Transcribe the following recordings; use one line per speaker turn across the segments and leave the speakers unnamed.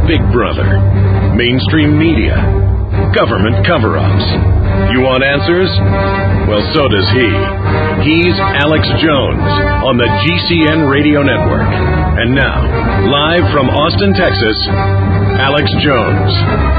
Big Brother, mainstream media, government cover-ups. You want answers? Well, so does he. He's Alex Jones on the GCN Radio Network. And now, live from Austin, Texas, Alex Jones.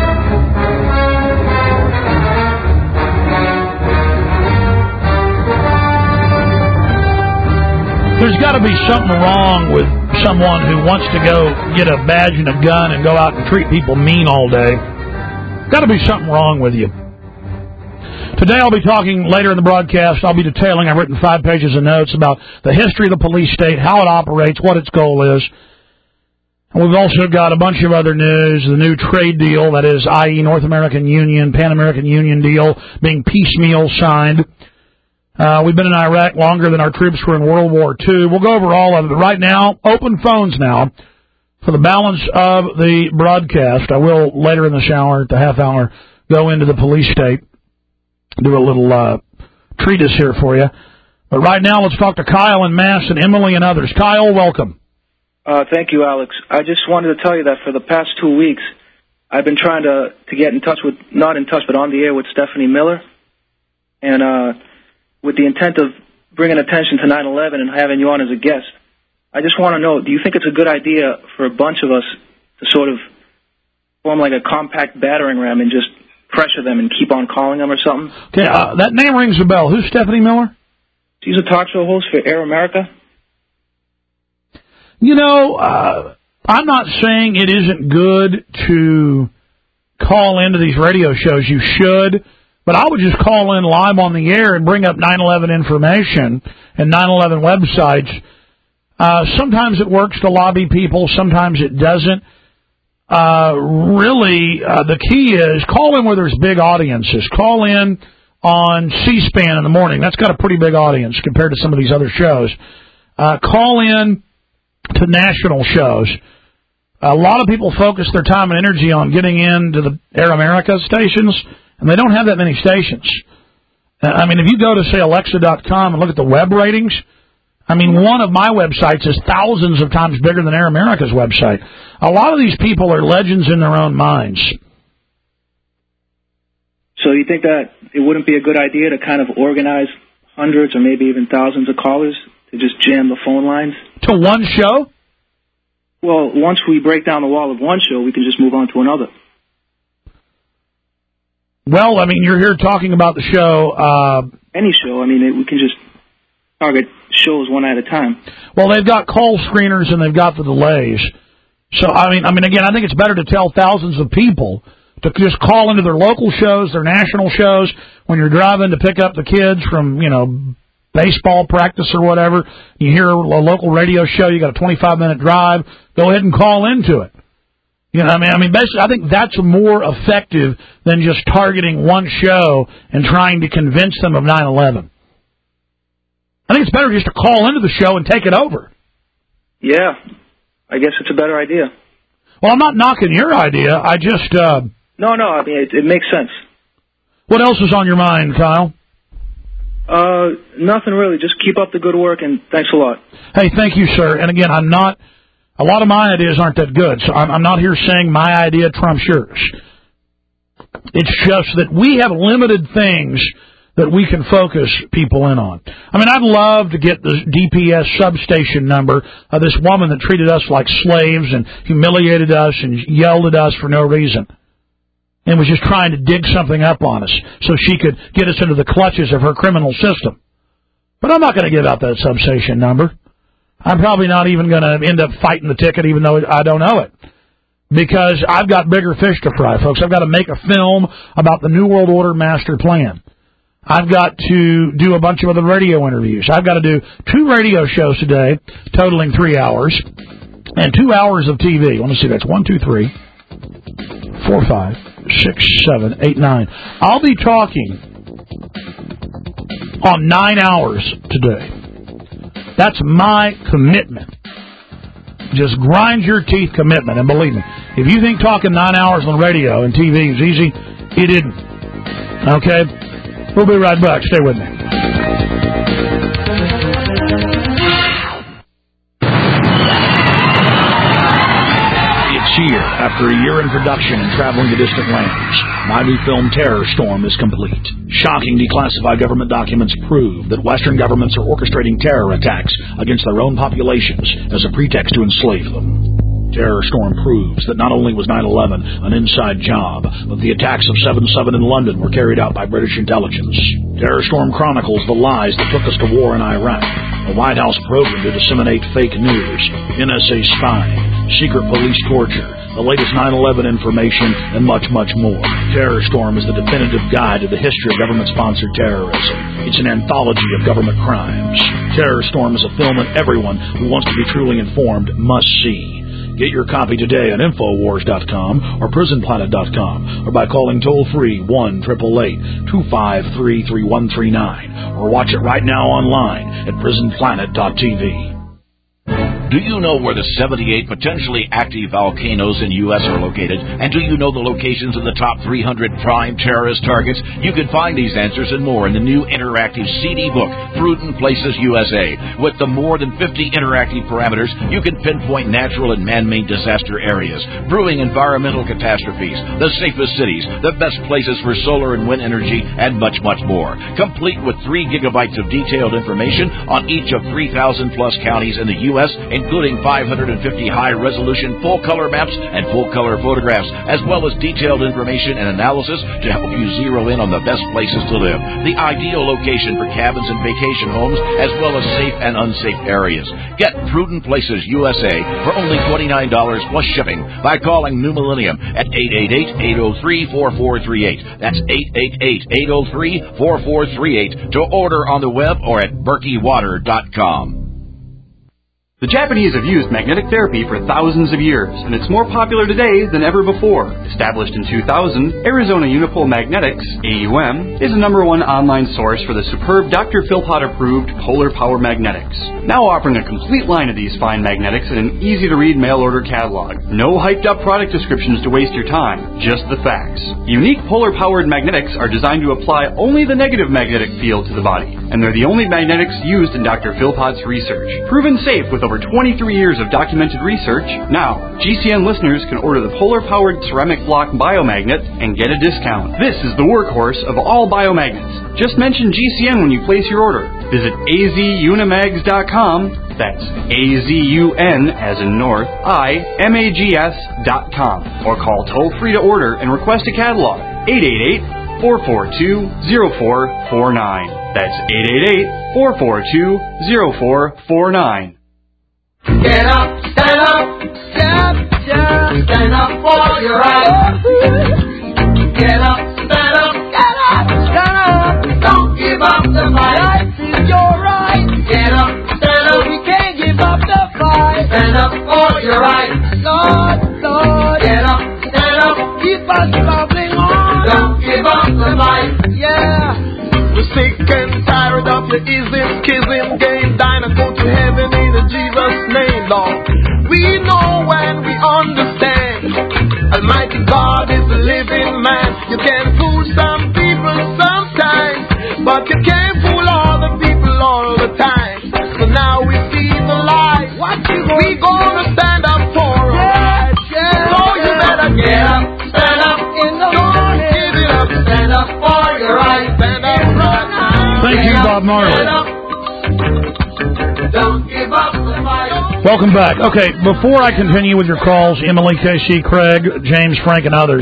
There's got to be something wrong with someone who wants to go get a badge and a gun and go out and treat people mean all day. Got to be something wrong with you. Today I'll be talking later in the broadcast. I'll be detailing. I've written 5 pages of notes about the history of the police state, how it operates, what its goal is. And we've also got a bunch of other news, the new trade deal, that is, i.e. North American Union, Pan American Union deal being piecemeal signed. We've been in Iraq longer than our troops were in World War II. We'll go over all of it. But right now, open phones now for the balance of the broadcast. I will, later in this hour, at the half hour, go into the police state, do a little treatise here for you. But right now, let's talk to Kyle and Mass and Emily and others. Kyle, welcome.
Thank you, Alex. I just wanted to tell you that for the past 2 weeks, I've been trying to get in touch with, not in touch, but on the air with Stephanie Miller. And, with the intent of bringing attention to 9/11 and having you on as a guest. I just want to know, do you think it's a good idea for a bunch of us to sort of form like a compact battering ram and just pressure them and keep on calling them or something?
Okay, that name rings a bell. Who's Stephanie Miller?
She's a talk show host for Air America.
You know, I'm not saying it isn't good to call into these radio shows. You should. But I would just call in live on the air and bring up 9/11 information and 9/11 websites. Sometimes it works to lobby people. Sometimes it doesn't. Really, the key is call in where there's big audiences. Call in on C-SPAN in the morning. That's got a pretty big audience compared to some of these other shows. Call in to national shows. A lot of people focus their time and energy on getting into the Air America stations, and they don't have that many stations. I mean, if you go to, say, Alexa.com and look at the web ratings, I mean, one of my websites is thousands of times bigger than Air America's website. A lot of these people are legends in their own minds.
So you think that it wouldn't be a good idea to kind of organize hundreds or maybe even thousands of callers to just jam the phone lines?
To one show?
Well, once we break down the wall of one show, we can just move on to another.
Well, I mean, you're here talking about the show.
Any show. I mean, we can just target shows one at a time.
Well, they've got call screeners and they've got the delays. So, I mean, again, I think it's better to tell thousands of people to just call into their local shows, their national shows, when you're driving to pick up the kids from, baseball practice or whatever. You hear a local radio show, you got a 25-minute drive, go ahead and call into it. You know, I mean, basically, I think that's more effective than just targeting one show and trying to convince them of 9/11. I think it's better just to call into the show and take it over.
Yeah, I guess it's a better idea.
Well, I'm not knocking your idea. I just...
No, I mean, it makes sense.
What else is on your mind, Kyle?
Nothing really. Just keep up the good work, and thanks a lot.
Hey, thank you, sir. And again, a lot of my ideas aren't that good, so I'm not here saying my idea trumps yours. It's just that we have limited things that we can focus people in on. I mean, I'd love to get the DPS substation number of this woman that treated us like slaves and humiliated us and yelled at us for no reason and was just trying to dig something up on us so she could get us into the clutches of her criminal system. But I'm not going to give out that substation number. I'm probably not even going to end up fighting the ticket, even though I don't know it. Because I've got bigger fish to fry, folks. I've got to make a film about the New World Order master plan. I've got to do a bunch of other radio interviews. I've got to do 2 radio shows today, totaling 3 hours, and 2 hours of TV. Let me see, that's 1, 2, 3, 4, 5, 6, 7, 8, 9. I'll be talking on 9 hours today. That's my commitment. Just grind your teeth commitment. And believe me, if you think talking 9 hours on radio and TV is easy, it isn't. Okay? We'll be right back. Stay with me.
It's here.
After a year in production and traveling to distant lands, my new film Terror Storm is complete. Shocking declassified government documents prove that Western governments are orchestrating terror attacks against their own populations as a pretext to enslave them. Terror Storm proves that not only was 9/11 an inside job, but the attacks of 7/7 in London were carried out by British intelligence. Terror Storm chronicles the lies that took us to war in Iraq, a White House program to disseminate fake news, NSA spying, secret police torture, the latest 9/11 information, and much, much more. Terror Storm is the definitive guide to the history of government-sponsored terrorism. It's an anthology of government crimes. Terror Storm is a film that everyone who wants to be truly informed must see. Get your copy today at Infowars.com or PrisonPlanet.com or by calling toll-free 1-888-253-3139 or watch it right now online at PrisonPlanet.tv.
Do you know where the 78 potentially active volcanoes in U.S. are located? And do you know the locations of the top 300 prime terrorist targets? You can find these answers and more in the new interactive CD book, Prudent Places USA. With the more than 50 interactive parameters, you can pinpoint natural and man-made disaster areas, brewing environmental catastrophes, the safest cities, the best places for solar and wind energy, and much, much more. Complete with 3 gigabytes of detailed information on each of 3,000-plus counties in the U.S., including 550 high-resolution full-color maps and full-color photographs, as well as detailed information and analysis to help you zero in on the best places to live, the ideal location for cabins and vacation homes, as well as safe and unsafe areas. Get Prudent Places USA for only $29 plus shipping by calling New Millennium at 888-803-4438. That's 888-803-4438 to order on the web or at BerkeyWater.com.
The Japanese have used magnetic therapy for thousands of years, and it's more popular today than ever before. Established in 2000, Arizona Unipol Magnetics, AUM, is the #1 online source for the superb Dr. Philpott-approved Polar Power Magnetics. Now offering a complete line of these fine magnetics in an easy-to-read mail-order catalog. No hyped-up product descriptions to waste your time, just the facts. Unique polar-powered magnetics are designed to apply only the negative magnetic field to the body, and they're the only magnetics used in Dr. Philpott's research. Proven safe with over 23 years of documented research. Now, GCN listeners can order the polar-powered ceramic block biomagnet and get a discount. This is the workhorse of all biomagnets. Just mention GCN when you place your order. Visit azunimags.com. That's AZUN as in North, IMAGS.com. Or call toll-free to order and request a catalog. 888-442-0449. That's 888-442-0449.
Get up, stand up, stand up for your rights. Get up, stand up, stand up, don't give up the fight. Rights is your right. Get up, stand up, we can't give up the fight. Stand up for your rights, Lord, Lord. Get up, stand up, keep us bubbling on. Don't give up the fight, yeah.
We're sick and tired of your ism, kissing game. Dine and go to heaven in Jesus' name, Lord. We know and we understand. Almighty God is a living man. You can fool some people sometimes, but you can't fool all the people all the time. So now we see the light. We gonna stand up for our rights. So you better get up, stand up in the morning. Give it up, stand up for your rights. Stand up right now.
Thank you, Bob Marley.
Don't give up the fight.
Welcome back. Okay, before I continue with your calls, Emily, KC, Craig, James, Frank, and others,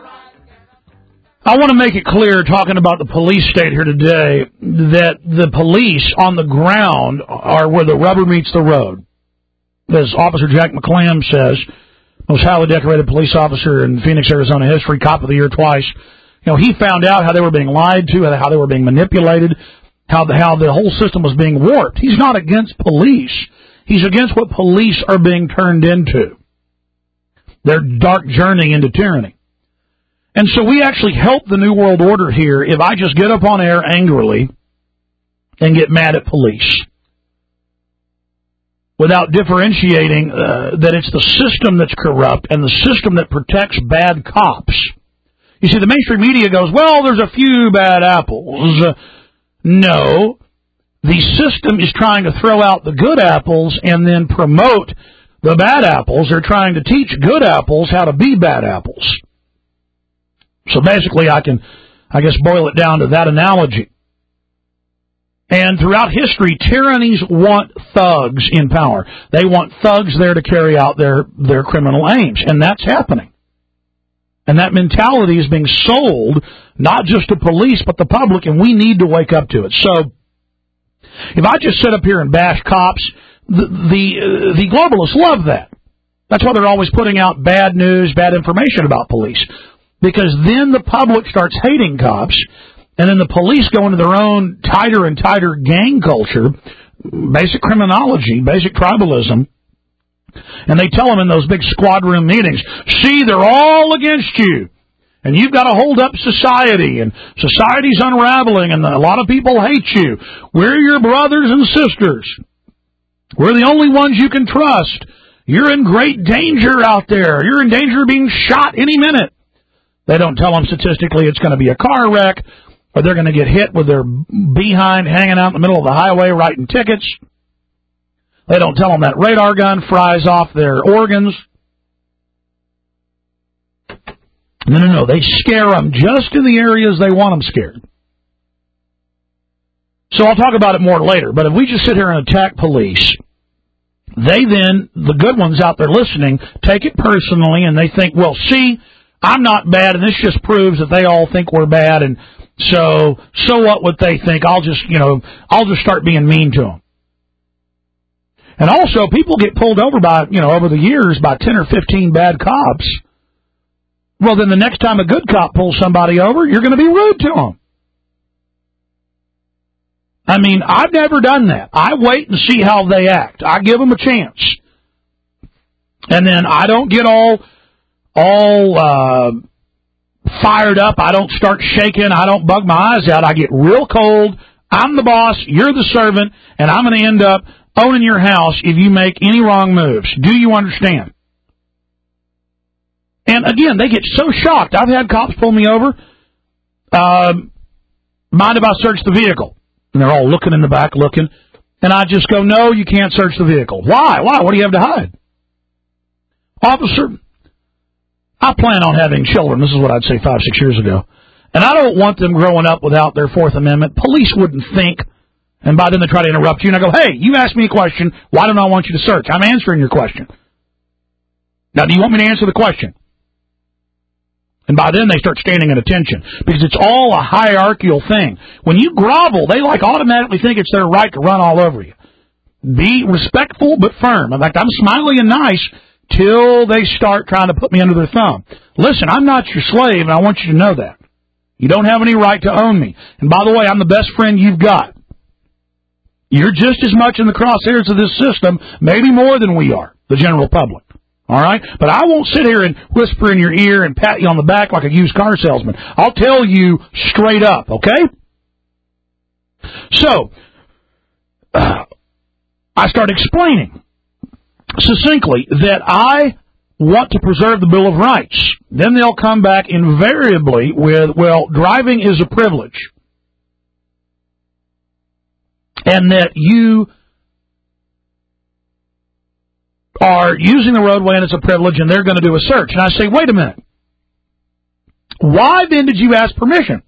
I want to make it clear, talking about the police state here today, that the police on the ground are where the rubber meets the road. As Officer Jack McClam says, most highly decorated police officer in Phoenix, Arizona history, cop of the year twice, you know, he found out how they were being lied to, how they were being manipulated, how the whole system was being warped. He's not against police. He's against what police are being turned into. Their dark journey into tyranny. And so we actually help the New World Order here if I just get up on air angrily and get mad at police, without differentiating that it's the system that's corrupt and the system that protects bad cops. You see, the mainstream media goes, well, there's a few bad apples. No, the system is trying to throw out the good apples and then promote the bad apples. They're trying to teach good apples how to be bad apples. So basically, I can, boil it down to that analogy. And throughout history, tyrannies want thugs in power. They want thugs there to carry out their criminal aims, and that's happening. And that mentality is being sold not just to police, but the public, and we need to wake up to it. So, if I just sit up here and bash cops, the globalists love that. That's why they're always putting out bad news, bad information about police. Because then the public starts hating cops, and then the police go into their own tighter and tighter gang culture, basic criminology, basic tribalism, and they tell them in those big squad room meetings, see, they're all against you, and you've got to hold up society, and society's unraveling, and a lot of people hate you. We're your brothers and sisters. We're the only ones you can trust. You're in great danger out there. You're in danger of being shot any minute. They don't tell them statistically it's going to be a car wreck, or they're going to get hit with their behind hanging out in the middle of the highway writing tickets. They don't tell them that radar gun fries off their organs. No. They scare them just in the areas they want them scared. So I'll talk about it more later, but if we just sit here and attack police, they then, the good ones out there listening, take it personally, and they think, well, see, I'm not bad, and this just proves that they all think we're bad, and so what they think? I'll just start being mean to them. And also, people get pulled over by, over the years by 10 or 15 bad cops. Well, then the next time a good cop pulls somebody over, you're going to be rude to them. I mean, I've never done that. I wait and see how they act. I give them a chance. And then I don't get all fired up. I don't start shaking. I don't bug my eyes out. I get real cold. I'm the boss. You're the servant. And I'm going to end up owning your house if you make any wrong moves. Do you understand? And again, they get so shocked. I've had cops pull me over. Mind if I search the vehicle? And they're all looking in the back, looking. And I just go, no, you can't search the vehicle. Why? What do you have to hide? Officer, I plan on having children. This is what I'd say 5-6 years ago. And I don't want them growing up without their Fourth Amendment. Police wouldn't think. And by then they try to interrupt you, and I go, hey, you asked me a question. Why don't I want you to search? I'm answering your question. Now, do you want me to answer the question? And by then they start standing at attention, because it's all a hierarchical thing. When you grovel, they automatically think it's their right to run all over you. Be respectful but firm. In fact, I'm smiley and nice till they start trying to put me under their thumb. Listen, I'm not your slave, and I want you to know that. You don't have any right to own me. And by the way, I'm the best friend you've got. You're just as much in the crosshairs of this system, maybe more than we are, the general public. All right? But I won't sit here and whisper in your ear and pat you on the back like a used car salesman. I'll tell you straight up, okay? So, I start explaining succinctly that I want to preserve the Bill of Rights. Then they'll come back invariably with, well, driving is a privilege. And that you are using the roadway and it's a privilege, and they're going to do a search. And I say, wait a minute. Why then did you ask permission?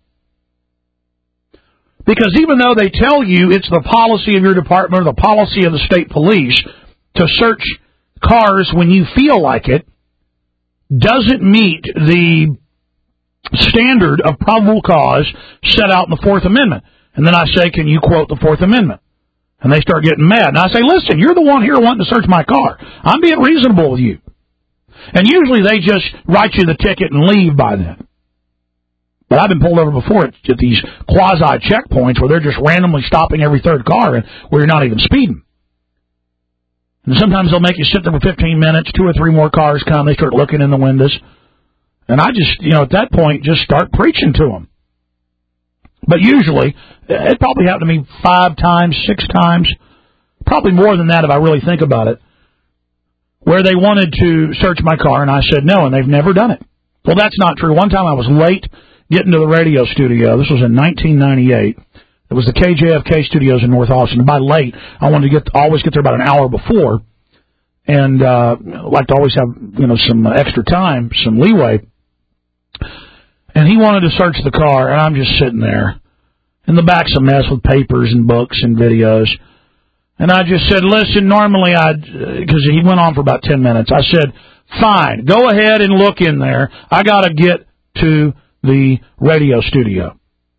Because even though they tell you it's the policy of your department or the policy of the state police to search cars when you feel like it, doesn't meet the standard of probable cause set out in the Fourth Amendment. And then I say, can you quote the Fourth Amendment? And they start getting mad. And I say, listen, you're the one here wanting to search my car. I'm being reasonable with you. And usually they just write you the ticket and leave by then. But I've been pulled over before at these quasi-checkpoints where they're just randomly stopping every third car and where you're not even speeding. And sometimes they'll make you sit there for 15 minutes, 2 or 3 more cars come, they start looking in the windows. And I just, at that point, just start preaching to them. But usually, it probably happened to me 5 times, 6 times, probably more than that if I really think about it, where they wanted to search my car, and I said no, and they've never done it. Well, that's not true. One time I was late getting to the radio studio. This was in 1998. It was the KJFK studios in North Austin. And by late, I wanted to always get there about an hour before. and like to always have, some extra time, some leeway. And he wanted to search the car, and I'm just sitting there. And the back's a mess with papers and books and videos. And I just said, listen, normally because he went on for about 10 minutes. I said, fine, go ahead and look in there. I got to get to the radio studio.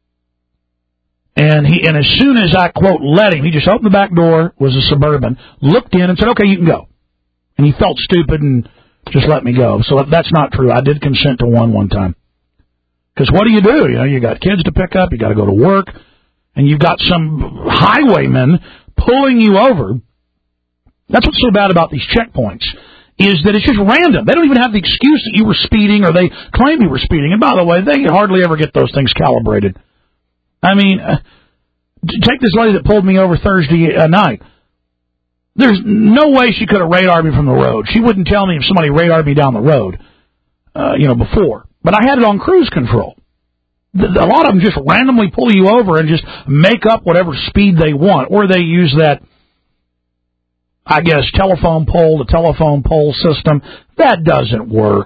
And as soon as I, quote, let him, he just opened the back door, was a Suburban, looked in and said, okay, you can go. And he felt stupid and just let me go. So that's not true. I did consent to one time. Because what do? You got kids to pick up, you got to go to work, and you've got some highwaymen pulling you over. That's what's so bad about these checkpoints, is that it's just random. They don't even have the excuse that you were speeding, or they claim you were speeding. And by the way, they hardly ever get those things calibrated. I mean, take this lady that pulled me over Thursday night. There's no way she could have radared me from the road. She wouldn't tell me if somebody radared me down the road, before. But I had it on cruise control. A lot of them just randomly pull you over and just make up whatever speed they want. Or they use that, I guess, telephone pole system. That doesn't work.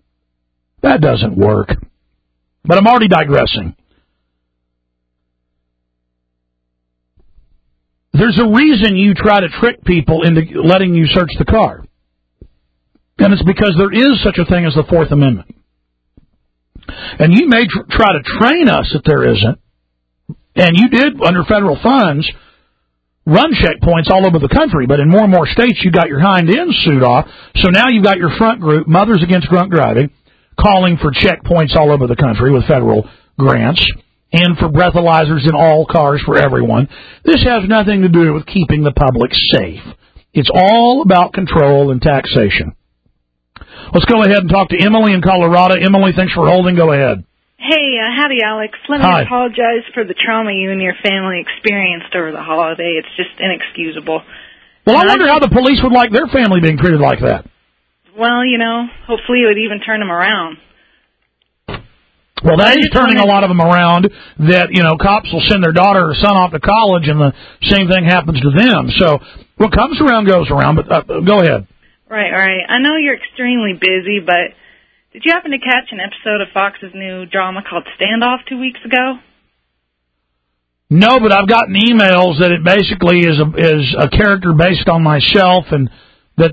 But I'm already digressing. There's a reason you try to trick people into letting you search the car. And it's because there is such a thing as the Fourth Amendment. And you may try to train us that there isn't, and you did, under federal funds, run checkpoints all over the country, but in more and more states you got your hind end suit off, so now you've got your front group, Mothers Against Drunk Driving, calling for checkpoints all over the country with federal grants, and for breathalyzers in all cars for everyone. This has nothing to do with keeping the public safe. It's all about control and taxation. Let's go ahead and talk to Emily in Colorado. Emily, thanks for holding. Go ahead.
Hey, howdy, Alex. Let me apologize for the trauma you and your family experienced over the holiday. It's just inexcusable.
Well, I wonder how the police would like their family being treated like that.
Well, hopefully it would even turn them around.
Well, that is turning a lot of them around, that, cops will send their daughter or son off to college and the same thing happens to them. So what comes around goes around, but go ahead.
Right. I know you're extremely busy, but did you happen to catch an episode of Fox's new drama called Standoff 2 weeks ago?
No, but I've gotten emails that it basically is a character based on myself, and I've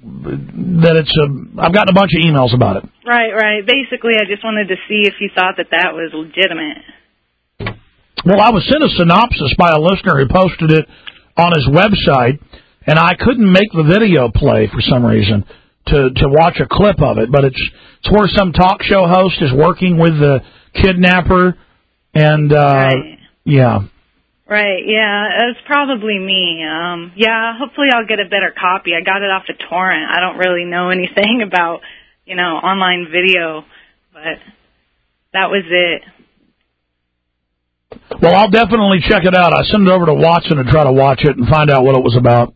gotten a bunch of emails about it.
Right. Basically, I just wanted to see if you thought that was legitimate.
Well, I was sent a synopsis by a listener who posted it on his website, and I couldn't make the video play for some reason to watch a clip of it. But it's where some talk show host is working with the kidnapper, and
right.
Yeah.
Right, yeah, it's probably me. Hopefully I'll get a better copy. I got it off a torrent. I don't really know anything about, online video, but that was it.
Well, I'll definitely check it out. I send it over to Watson to try to watch it and find out what it was about.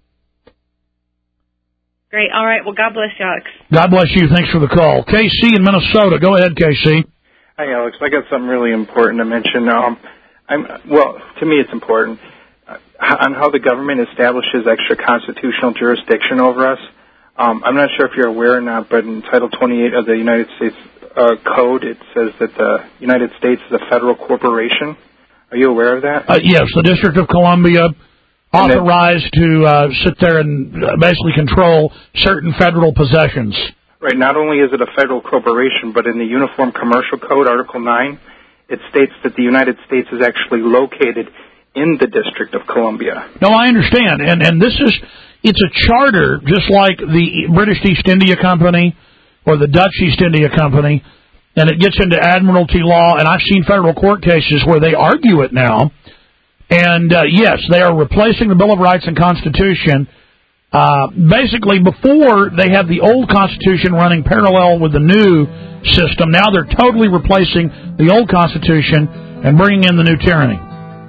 Great. All right. Well, God bless you, Alex.
God bless you. Thanks for the call. KC in Minnesota. Go ahead, KC.
Hi, Alex. I got something really important to mention. To me it's important, on how the government establishes extra constitutional jurisdiction over us. I'm not sure if you're aware or not, but in Title 28 of the United States Code, it says that the United States is a federal corporation. Are you aware of that?
Yes, the District of Columbia authorized to sit there and basically control certain federal possessions.
Right. Not only is it a federal corporation, but in the Uniform Commercial Code, Article 9, it states that the United States is actually located in the District of Columbia.
No, I understand. And it's a charter, just like the British East India Company or the Dutch East India Company, and it gets into admiralty law, and I've seen federal court cases where they argue it now. And, yes, they are replacing the Bill of Rights and Constitution. Basically, before they had the old Constitution running parallel with the new system, now they're totally replacing the old Constitution and bringing in the new tyranny.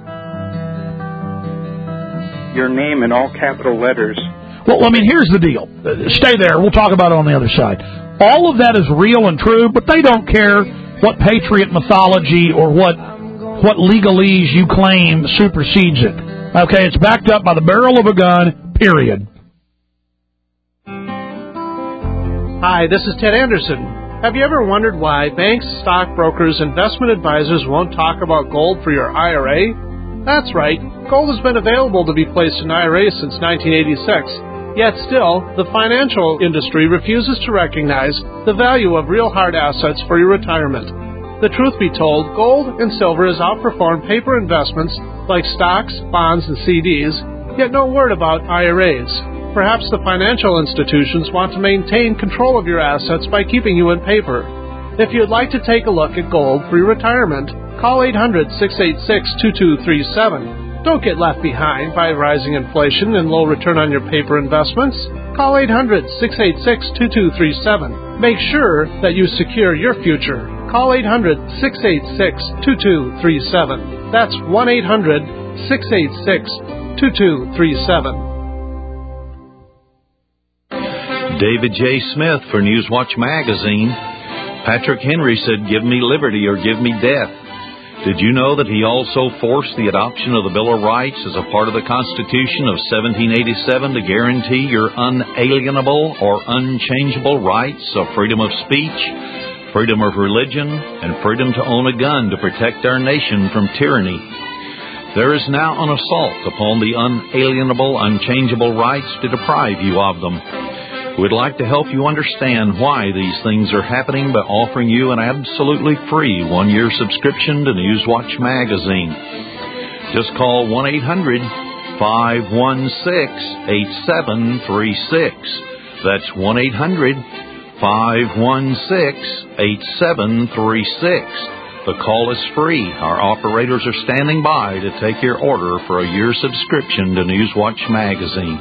Your name in all capital letters.
Well, I mean, here's the deal. Stay there. We'll talk about it on the other side. All of that is real and true, but they don't care what patriot mythology or what legalese you claim supersedes it. Okay, it's backed up by the barrel of a gun, period.
Hi, this is Ted Anderson. Have you ever wondered why banks, stockbrokers, investment advisors won't talk about gold for your IRA? That's right. Gold has been available to be placed in IRAs since 1986. Yet still, the financial industry refuses to recognize the value of real hard assets for your retirement. The truth be told, gold and silver has outperformed paper investments like stocks, bonds, and CDs, yet no word about IRAs. Perhaps the financial institutions want to maintain control of your assets by keeping you in paper. If you'd like to take a look at gold for your retirement, call 800-686-2237. Don't get left behind by rising inflation and low return on your paper investments. Call 800-686-2237. Make sure that you secure your future. Call 800-686-2237. That's 1-800-686-2237.
David J. Smith for Newswatch Magazine. Patrick Henry said, "Give me liberty or give me death." Did you know that he also forced the adoption of the Bill of Rights as a part of the Constitution of 1787 to guarantee your unalienable or unchangeable rights of freedom of speech, freedom of religion, and freedom to own a gun to protect our nation from tyranny? There is now an assault upon the unalienable, unchangeable rights to deprive you of them. We'd like to help you understand why these things are happening by offering you an absolutely free one-year subscription to Newswatch Magazine. Just call 1-800-516-8736. That's 1-800-516-8736. The call is free. Our operators are standing by to take your order for a year subscription to Newswatch Magazine.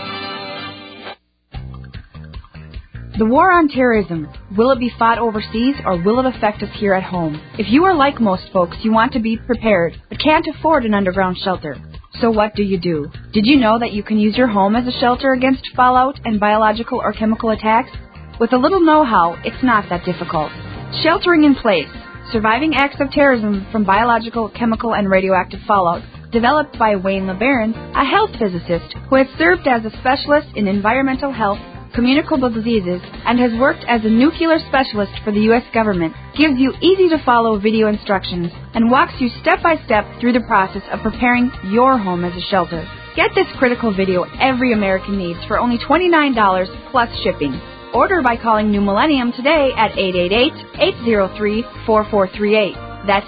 The war on terrorism, will it be fought overseas or will it affect us here at home? If you are like most folks, you want to be prepared, but can't afford an underground shelter. So what do? Did you know that you can use your home as a shelter against fallout and biological or chemical attacks? With a little know-how, it's not that difficult. Sheltering in Place, Surviving Acts of Terrorism from Biological, Chemical, and Radioactive Fallout, developed by Wayne LeBaron, a health physicist who has served as a specialist in environmental health, communicable diseases, and has worked as a nuclear specialist for the U.S. government, gives you easy-to-follow video instructions and walks you step-by-step through the process of preparing your home as a shelter. Get this critical video every American needs for only $29 plus shipping. Order by calling New Millennium today at 888-803-4438. That's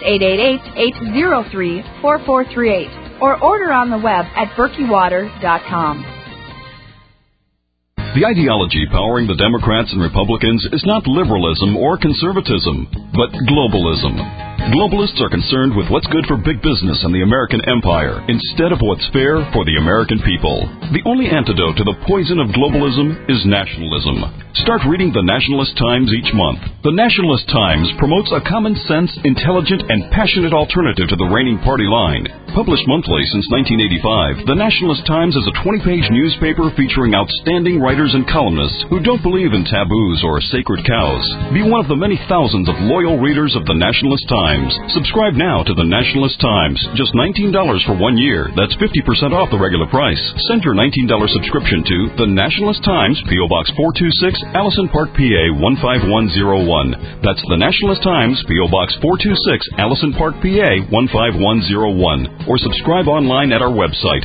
888-803-4438. Or order on the web at berkeywater.com.
The ideology powering the Democrats and Republicans is not liberalism or conservatism, but globalism. Globalists are concerned with what's good for big business and the American empire instead of what's fair for the American people. The only antidote to the poison of globalism is nationalism. Start reading the Nationalist Times each month. The Nationalist Times promotes a common sense, intelligent, and passionate alternative to the reigning party line. Published monthly since 1985, the Nationalist Times is a 20-page newspaper featuring outstanding writers and columnists who don't believe in taboos or sacred cows. Be one of the many thousands of loyal readers of the Nationalist Times. Subscribe now to the Nationalist Times. Just $19 for 1 year. That's 50% off the regular price. Send your $19 subscription to the Nationalist Times, P.O. Box 426, Allison Park, PA 15101. That's the Nationalist Times, P.O. Box 426, Allison Park, PA 15101. Or subscribe online at our website,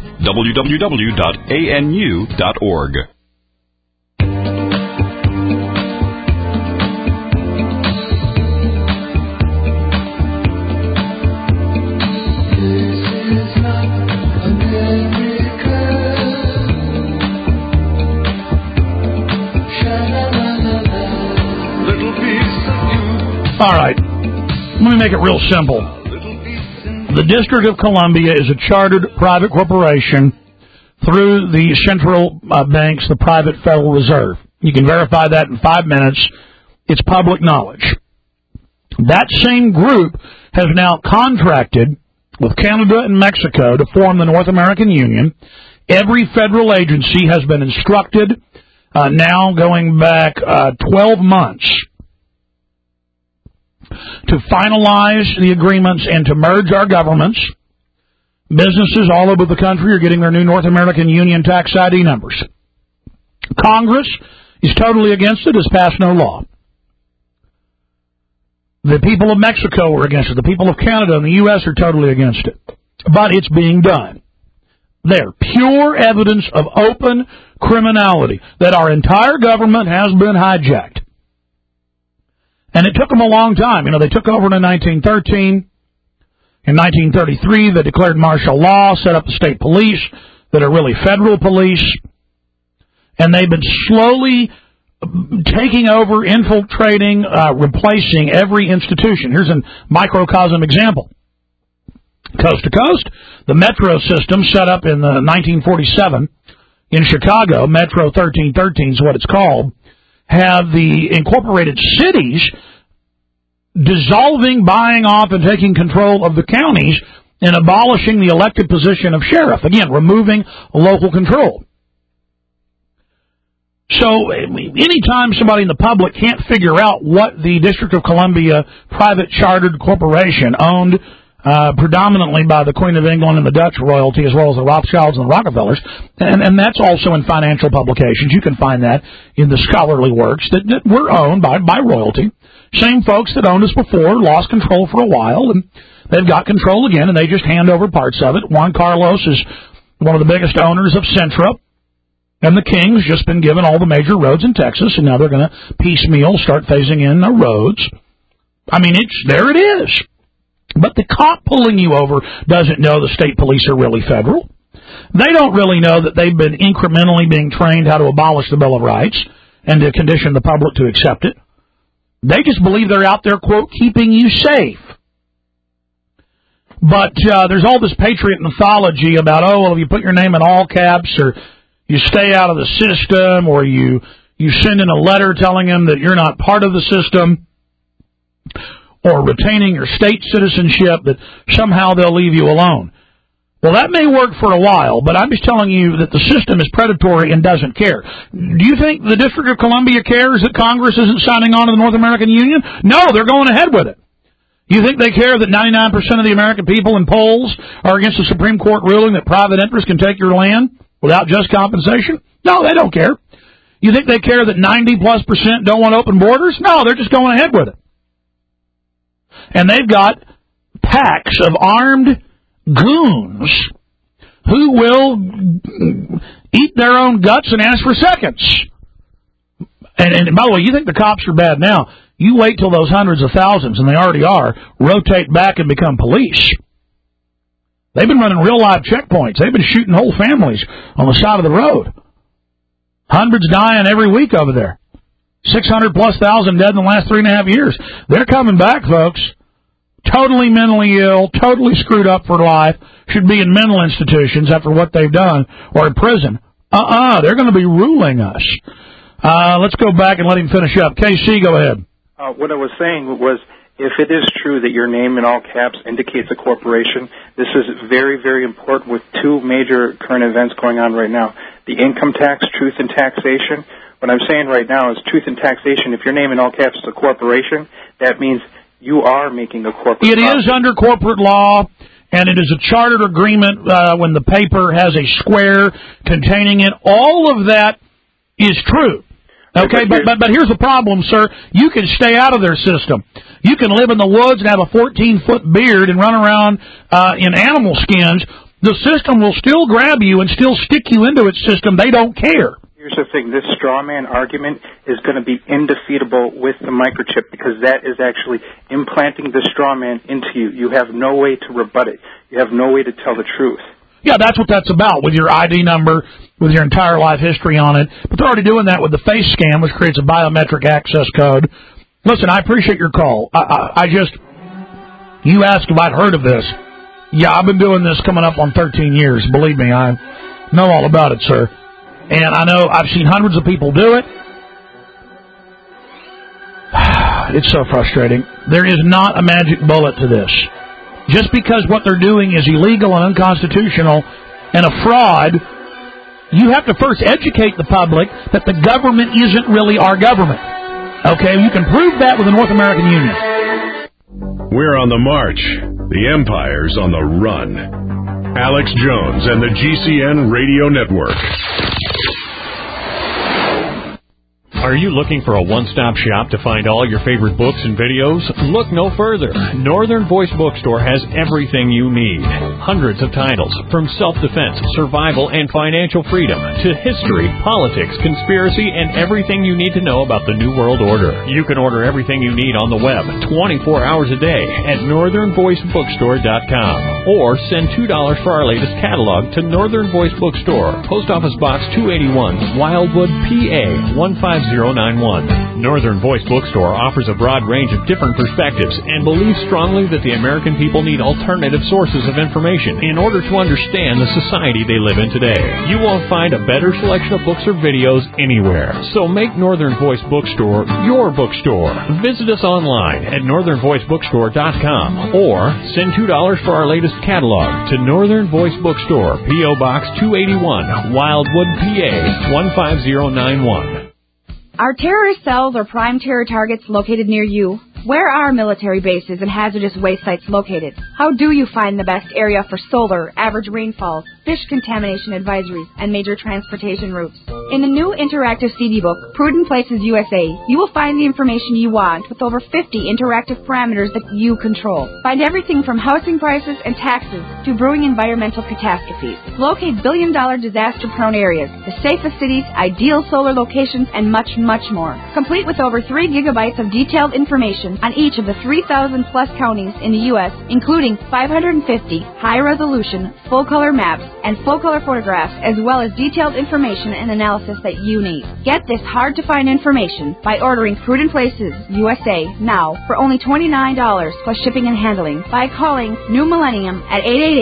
www.anu.org.
All right, let me make it real simple. The District of Columbia is a chartered private corporation through the central banks, the private Federal Reserve. You can verify that in 5 minutes. It's public knowledge. That same group has now contracted with Canada and Mexico to form the North American Union. Every federal agency has been instructed, now going back 12 months, to finalize the agreements and to merge our governments. Businesses all over the country are getting their new North American Union tax ID numbers. Congress He's totally against it, has passed no law. The people of Mexico are against it. The people of Canada and the U.S. are totally against it. But it's being done. There, pure evidence of open criminality, that our entire government has been hijacked. And it took them a long time. You know, they took over in 1913. In 1933, they declared martial law, set up the state police that are really federal police. And they've been slowly taking over, infiltrating, replacing every institution. Here's a microcosm example. Coast to coast, the metro system set up in 1947 in Chicago, Metro 1313 is what it's called, have the incorporated cities dissolving, buying off, and taking control of the counties and abolishing the elected position of sheriff. Again, removing local control. So anytime somebody in the public can't figure out what the District of Columbia private chartered corporation owned predominantly by the Queen of England and the Dutch royalty, as well as the Rothschilds and the Rockefellers, and that's also in financial publications. You can find that in the scholarly works that were owned by royalty. Same folks that owned us before lost control for a while, and they've got control again, and they just hand over parts of it. Juan Carlos is one of the biggest owners of Centra, and the King's just been given all the major roads in Texas, and now they're going to piecemeal start phasing in the roads. I mean, there it is. But the cop pulling you over doesn't know the state police are really federal. They don't really know that they've been incrementally being trained how to abolish the Bill of Rights and to condition the public to accept it. They just believe they're out there, quote, keeping you safe. But there's all this patriot mythology about, oh, well, if you put your name in all caps, or you stay out of the system, or you send in a letter telling them that you're not part of the system, or retaining your state citizenship, that somehow they'll leave you alone. Well, that may work for a while, but I'm just telling you that the system is predatory and doesn't care. Do you think the District of Columbia cares that Congress isn't signing on to the North American Union? No, they're going ahead with it. You think they care that 99% of the American people in polls are against the Supreme Court ruling that private interests can take your land without just compensation? No, they don't care. You think they care that 90+% don't want open borders? No, they're just going ahead with it. And they've got packs of armed goons who will eat their own guts and ask for seconds. And by the way, you think the cops are bad now. You wait till those hundreds of thousands, and they already are, rotate back and become police. They've been running real-life checkpoints. They've been shooting whole families on the side of the road. Hundreds dying every week over there. 600+ thousand dead in the last 3.5 years. They're coming back, folks. Totally mentally ill, totally screwed up for life, should be in mental institutions after what they've done, or in prison. They're going to be ruling us. Let's go back and let him finish up. KC, go ahead.
What I was saying was, if it is true that your name in all caps indicates a corporation, this is very, very important with two major current events going on right now. The income tax, truth and taxation. What I'm saying right now is truth and taxation. If your name in all caps is a corporation, that means you are making a corporate
It is under corporate law, and it is a chartered agreement when the paper has a square containing it. All of that is true. Okay, but here's the problem, sir. You can stay out of their system. You can live in the woods and have a 14-foot beard and run around in animal skins. The system will still grab you and still stick you into its system. They don't care.
Here's the thing. This straw man argument is going to be indefeatable with the microchip, because that is actually implanting the straw man into you. You have no way to rebut it. You have no way to tell the truth.
Yeah, that's what that's about, with your ID number, with your entire life history on it. But they're already doing that with the face scan, which creates a biometric access code. Listen, I appreciate your call. You asked if I'd heard of this. Yeah, I've been doing this coming up on 13 years. Believe me, I know all about it, sir. And I know I've seen hundreds of people do it. It's so frustrating. There is not a magic bullet to this. Just because what they're doing is illegal and unconstitutional and a fraud, you have to first educate the public that the government isn't really our government. Okay? You can prove that with the North American Union.
We're on the march. The Empire's on the run. Alex Jones and the GCN Radio Network.
Are you looking for a one-stop shop to find all your favorite books and videos? Look no further. Northern Voice Bookstore has everything you need. Hundreds of titles, from self-defense, survival, and financial freedom, to history, politics, conspiracy, and everything you need to know about the New World Order. You can order everything you need on the web 24 hours a day at northernvoicebookstore.com, or send $2 for our latest catalog to Northern Voice Bookstore, Post Office Box 281, Wildwood, PA 15091. Northern Voice Bookstore offers a broad range of different perspectives and believes strongly that the American people need alternative sources of information in order to understand the society they live in today. You won't find a better selection of books or videos anywhere. So make Northern Voice Bookstore your bookstore. Visit us online at northernvoicebookstore.com, or send $2 for our latest catalog to Northern Voice Bookstore, P.O. Box 281, Wildwood, PA 15091.
Are terrorist cells or prime terror targets located near you? Where are military bases and hazardous waste sites located? How do you find the best area for solar, average rainfalls, fish contamination advisories, and major transportation routes? In the new interactive CD book, Prudent Places USA, you will find the information you want with over 50 interactive parameters that you control. Find everything from housing prices and taxes to brewing environmental catastrophes. Locate billion-dollar disaster-prone areas, the safest cities, ideal solar locations, and much, much more. Complete with over 3 gigabytes of detailed information on each of the 3,000-plus counties in the U.S., including 550 high-resolution, full-color maps and full-color photographs, as well as detailed information and analysis that you need. Get this hard-to-find information by ordering Prudent Places USA now for only $29 plus shipping and handling by calling New Millennium at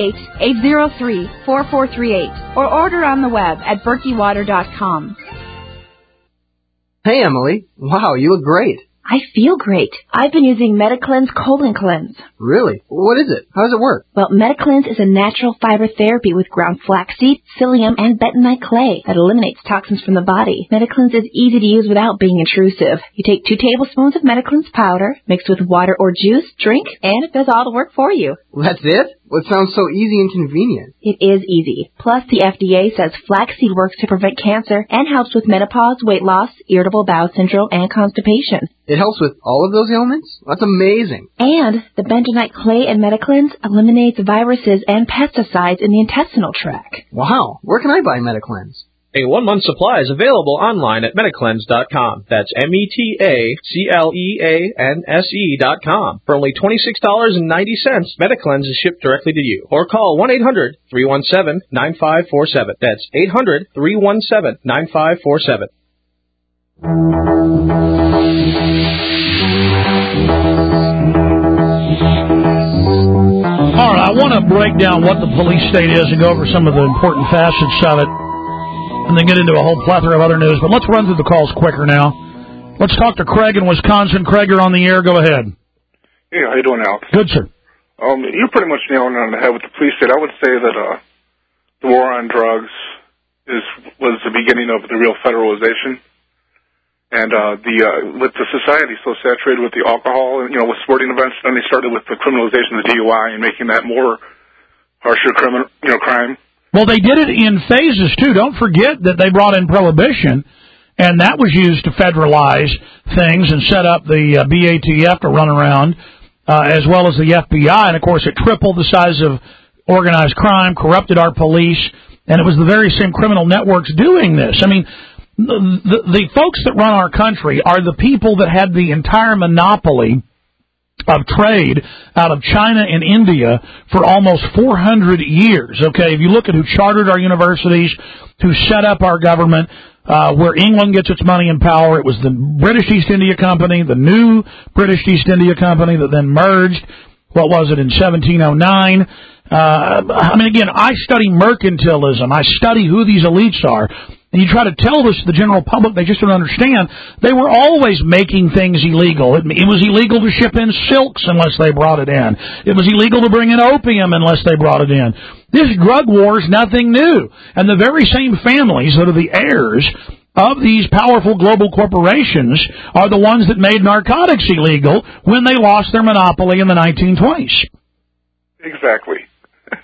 888-803-4438 or order on the web at berkeywater.com.
Hey, Emily. Wow, you look great.
I feel great. I've been using MetaCleanse Colon Cleanse.
Really? What is it? How does it work?
Well, MetaCleanse is a natural fiber therapy with ground flaxseed, psyllium, and bentonite clay that eliminates toxins from the body. MetaCleanse is easy to use without being intrusive. You take 2 tablespoons of MetaCleanse powder, mix with water or juice, drink, and it does all the work for you.
Well, that's it? Well, it sounds so easy and convenient.
It is easy. Plus, the FDA says flaxseed works to prevent cancer and helps with menopause, weight loss, irritable bowel syndrome, and constipation.
It helps with all of those ailments? That's amazing.
And the bentonite clay in MetaCleanse eliminates viruses and pesticides in the intestinal tract.
Wow. Where can I buy MetaCleanse?
A 1-month supply is available online at metacleanse.com. That's metacleanse.com. For only $26.90, MetaCleanse is shipped directly to you. Or call 1-800-317-9547. That's 800-317-9547.
All right, I want to break down what the police state is and go over some of the important facets of it, and then get into a whole plethora of other news. But let's run through the calls quicker now. Let's talk to Craig in Wisconsin. Craig, you're on the air. Go ahead.
Hey, how you doing, Alex?
Good, sir.
You're pretty much nailing it on the head with the police state. I would say that the war on drugs was the beginning of the real federalization. And with the society so saturated with the alcohol, and, with sporting events, then they started with the criminalization of the DUI and making that more harsher crime.
Well, they did it in phases, too. Don't forget that they brought in Prohibition, and that was used to federalize things and set up the BATF to run around, as well as the FBI. And, of course, it tripled the size of organized crime, corrupted our police, and it was the very same criminal networks doing this. I mean, the folks that run our country are the people that had the entire monopoly of trade out of China and India for almost 400 years. Okay, if you look at who chartered our universities, who set up our government, where England gets its money and power, it was the British East India Company, the new British East India Company that then merged, what was it, in 1709. I mean, again, I study mercantilism. I study who these elites are. And you try to tell this to the general public, they just don't understand. They were always making things illegal. It was illegal to ship in silks unless they brought it in. It was illegal to bring in opium unless they brought it in. This drug war is nothing new. And the very same families that are the heirs of these powerful global corporations are the ones that made narcotics illegal when they lost their monopoly in the 1920s.
Exactly.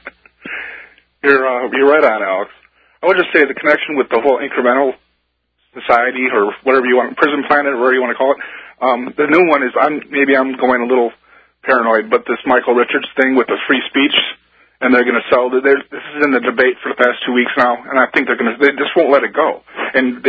You're right on, Alex. I would just say the connection with the whole incremental Society or whatever you want, Prison Planet or whatever you want to call it. The new one is, maybe I'm going a little paranoid, but this Michael Richards thing with the free speech, and they're going to sell it. This is in the debate for the past 2 weeks now, and I think they just won't let it go. And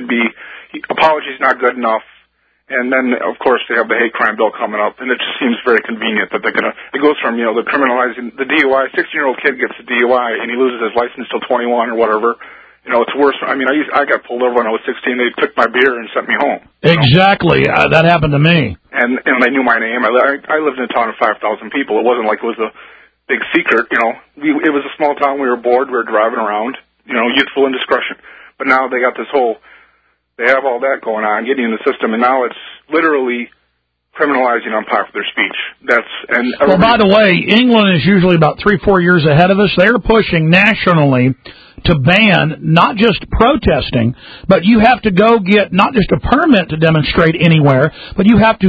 apology's not good enough. And then, of course, they have the hate crime bill coming up, and it just seems very convenient that it goes from, they're criminalizing the DUI. 16-year-old kid gets a DUI, and he loses his license till 21 or whatever. It's worse. I mean, I got pulled over when I was 16. They took my beer and sent me home.
Exactly. That happened to me.
And they knew my name. I lived in a town of 5,000 people. It wasn't like it was a big secret, It was a small town. We were bored. We were driving around, youthful indiscretion. But now they got this they have all that going on, getting in the system, and now it's literally criminalizing unpopular speech.
Well, by the way, England is usually about 3-4 years ahead of us. They're pushing nationally to ban not just protesting, but you have to go get not just a permit to demonstrate anywhere, but you have to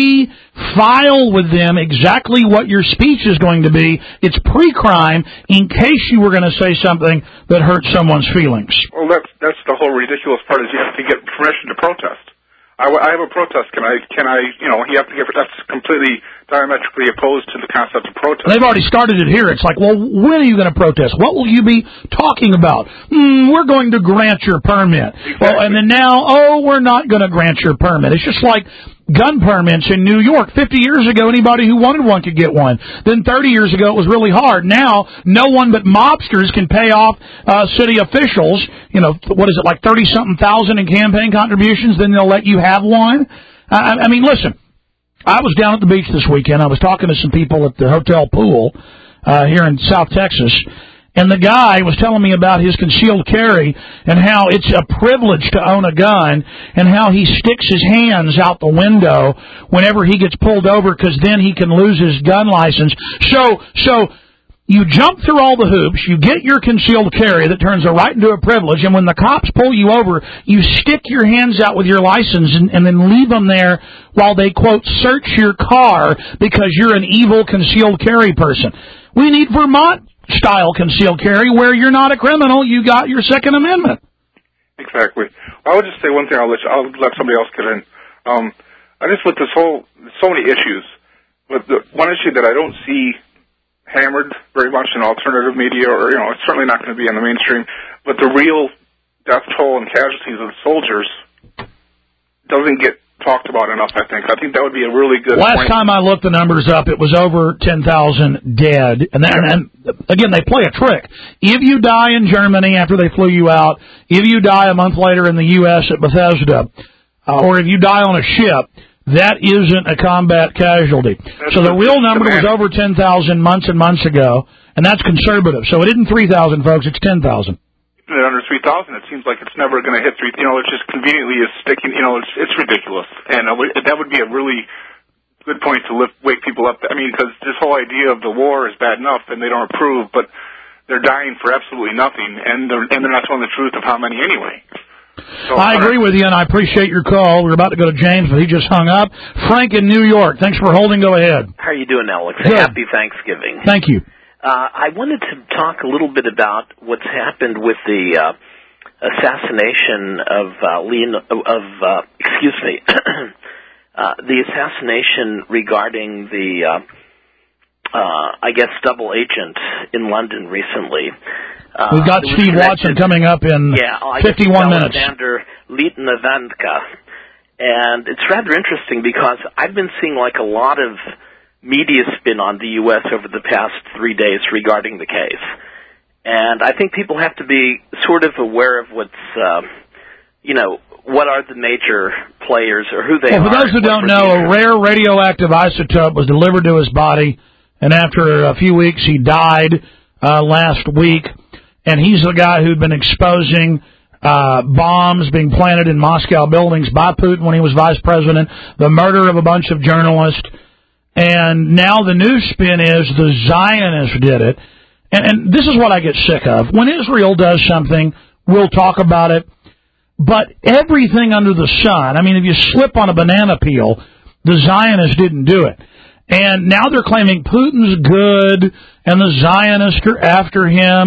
pre-file with them exactly what your speech is going to be. It's pre-crime in case you were going to say something that hurts someone's feelings.
Well, that's the whole ridiculous part is you have to get permission to protest. I have a protest. Can I, you have to get, that's completely diametrically opposed to the concept of protest.
They've already started it here. It's like, well, when are you going to protest? What will you be talking about? We're going to grant your permit. Exactly. Well, and then now, we're not going to grant your permit. It's just like gun permits in New York. 50 years ago, anybody who wanted one could get one. Then 30 years ago, it was really hard. Now, no one but mobsters can pay off city officials, what is it, like 30-something thousand in campaign contributions, then they'll let you have one? I mean, listen, I was down at the beach this weekend. I was talking to some people at the hotel pool here in South Texas, and the guy was telling me about his concealed carry and how it's a privilege to own a gun and how he sticks his hands out the window whenever he gets pulled over because then he can lose his gun license. So you jump through all the hoops, you get your concealed carry that turns a right into a privilege, and when the cops pull you over, you stick your hands out with your license and then leave them there while they, quote, search your car because you're an evil concealed carry person. We need Vermont-style concealed carry where you're not a criminal, you got your Second Amendment.
Exactly. I would just say one thing, I'll let somebody else get in. I just, with so many issues, but the one issue that I don't see hammered very much in alternative media, or it's certainly not going to be in the mainstream, but the real death toll and casualties of soldiers doesn't get talked about enough, I think. I think that would be a really good
Last time I looked the numbers up, it was over 10,000 dead. And again, they play a trick. If you die in Germany after they flew you out, if you die a month later in the U.S. at Bethesda, or if you die on a ship, that isn't a combat casualty. So the real number was over 10,000 months and months ago, and that's conservative. So it isn't 3,000, folks, it's 10,000.
Even at under 3,000, it seems like it's never going to hit 3,000. It's just conveniently is sticking, it's ridiculous. And that would be a really good point to wake people up. I mean, because this whole idea of the war is bad enough, and they don't approve, but they're dying for absolutely nothing, and they're not telling the truth of how many anyway. So,
I agree with you, and I appreciate your call. We're about to go to James, but he just hung up. Frank in New York, thanks for holding. Go ahead.
How are you doing, Alex?
Good.
Happy Thanksgiving.
Thank you.
I wanted to talk a little bit about what's happened with the assassination of the assassination regarding the double agent in London recently.
We've got Steve Watson coming up in 51 minutes.
Alexander Litvinenko. And it's rather interesting because I've been seeing a lot of media spin on the U.S. over the past 3 days regarding the case. And I think people have to be sort of aware of what's, what are the major players or who they are.
For those who don't know, a rare radioactive isotope was delivered to his body, and after a few weeks he died last week. And he's the guy who'd been exposing bombs being planted in Moscow buildings by Putin when he was vice president, the murder of a bunch of journalists. And now the new spin is the Zionists did it. And this is what I get sick of. When Israel does something, we'll talk about it. But everything under the sun, I mean, if you slip on a banana peel, the Zionists didn't do it. And now they're claiming Putin's good and the Zionists are after him.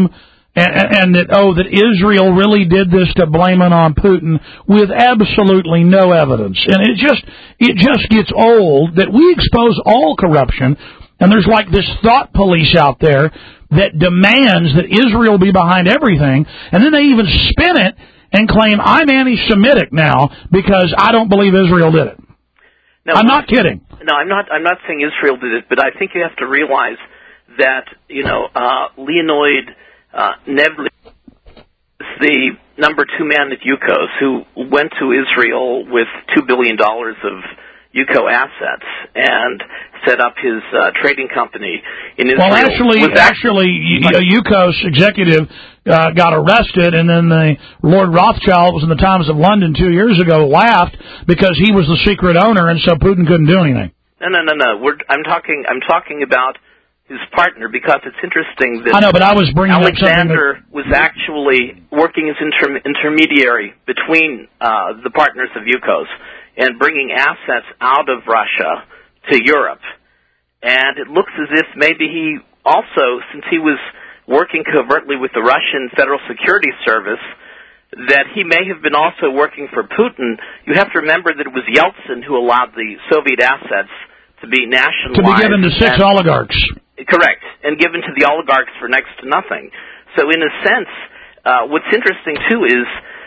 and that Israel really did this to blame it on Putin with absolutely no evidence. And it just gets old that we expose all corruption, and there's like this thought police out there that demands that Israel be behind everything, and then they even spin it and claim I'm anti-Semitic now because I don't believe Israel did it.
No,
I'm not kidding.
No, I'm not saying Israel did it, but I think you have to realize that, Leonid Nevlin is the number 2 man at Yukos, who went to Israel with $2 billion of Yuko assets and set up his trading company in Israel.
Well, actually, a Yukos executive got arrested, and then the Lord Rothschild was in the Times of London 2 years ago, laughed because he was the secret owner, and so Putin couldn't do anything.
No. I'm talking about his partner, because it's interesting that
I know, but I was bringing
Alexander was actually working as intermediary between the partners of Yukos and bringing assets out of Russia to Europe. And it looks as if maybe he also, since he was working covertly with the Russian Federal Security Service, that he may have been also working for Putin. You have to remember that it was Yeltsin who allowed the Soviet assets to be nationalized.
To be given to 6 oligarchs.
Correct, and given to the oligarchs for next to nothing. So in a sense, what's interesting too is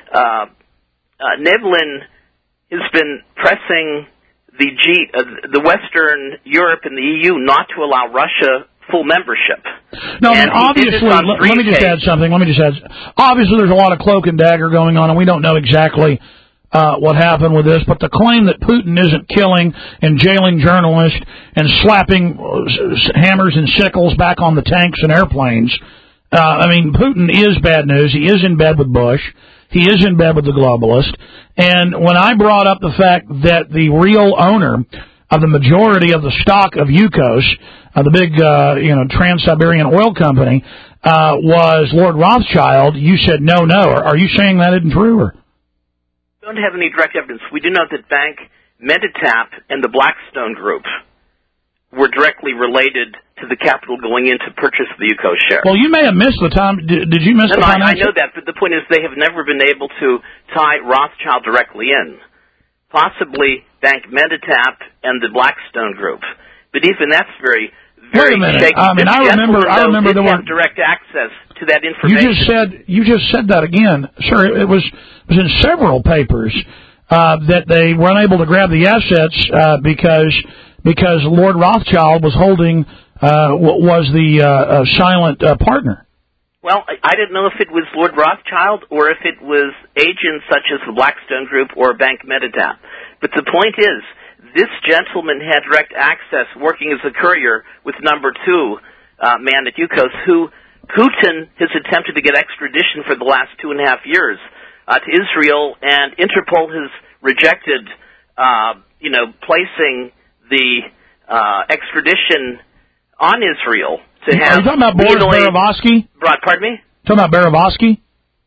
Nevlin has been pressing the Western Europe and the EU not to allow Russia full membership.
No, and obviously, let me just add something. Obviously, there's a lot of cloak and dagger going on, and we don't know exactly what happened with this, but the claim that Putin isn't killing and jailing journalists and slapping hammers and sickles back on the tanks and airplanes, Putin is bad news. He is in bed with Bush. He is in bed with the globalists. And when I brought up the fact that the real owner of the majority of the stock of Yukos, the big, Trans-Siberian oil company, was Lord Rothschild, you said no. Are you saying that isn't true? Or?
We don't have any direct evidence. We do know that Bank Meditap and the Blackstone Group were directly related to the capital going in to purchase the Yukos share.
Well, you may have missed the time. Did you miss the time?
I know that, but the point is they have never been able to tie Rothschild directly in. Possibly Bank Meditap and the Blackstone Group. But even that's very
Wait a minute.
shaky.
I remember there were
direct access to that information.
You just said that again, sir. It was in several papers that they were unable to grab the assets because Lord Rothschild was holding was the silent partner.
Well, I didn't know if it was Lord Rothschild or if it was agents such as the Blackstone Group or Bank Meditap. But the point is, this gentleman had direct access working as a courier with number 2 man at Yukos, who Putin has attempted to get extradition for the last 2.5 years to Israel, and Interpol has rejected, placing the extradition on Israel to have.
Are you talking about Boris Berezovsky?
Pardon me?
Talking about Berezovsky?